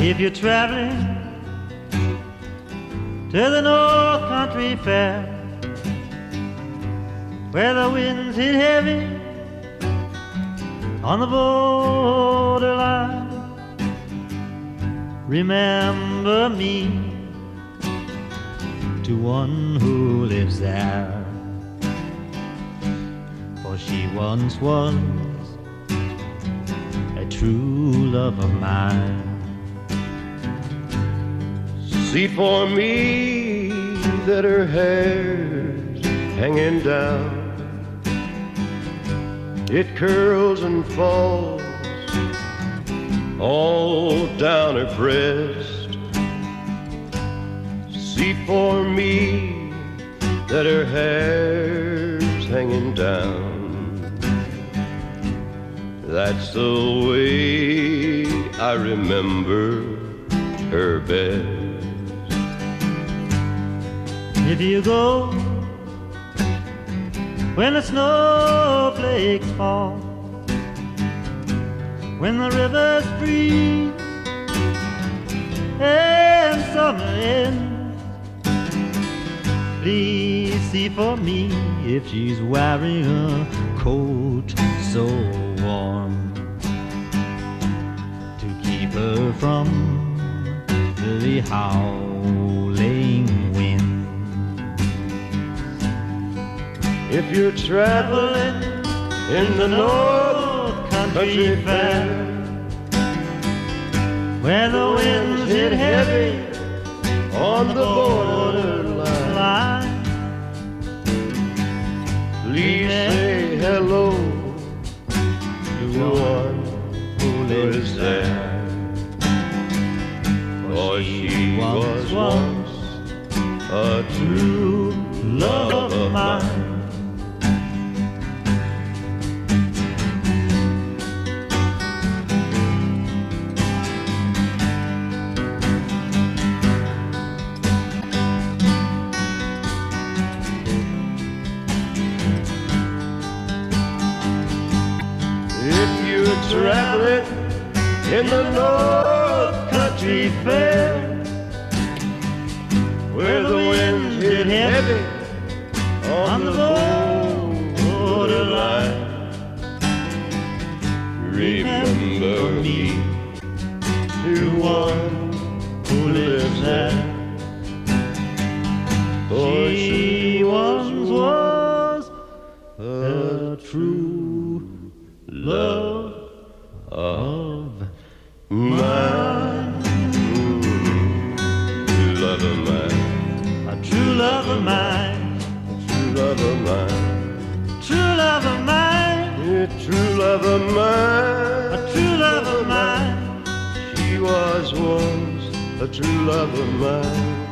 If you're traveling to the North Country Fair, where the winds hit heavy on the borderline, remember me to one who lives there, for she once was a true love of mine. See for me that her hair's hanging down, it curls and falls all down her breast. See for me that her hair's hanging down, that's the way I remember her best. If you go when the snowflakes fall, when the rivers freeze and summer ends, please see for me if she's wearing a coat so warm to keep her from the howling wind. If you're traveling in the North Country Fair, where the winds hit heavy on the borderline, please say hello to one who lives there, for she was once a true love of mine. Traveling in the North Country Fair, where the winds hit heavy on the borderline, remember me to one who lives there, for she once was a true love of mine. True love of mine. A true love of mine. True love of mine. True love of mine. Yeah, true love of mine. A true love of mine. She was once a true love of mine.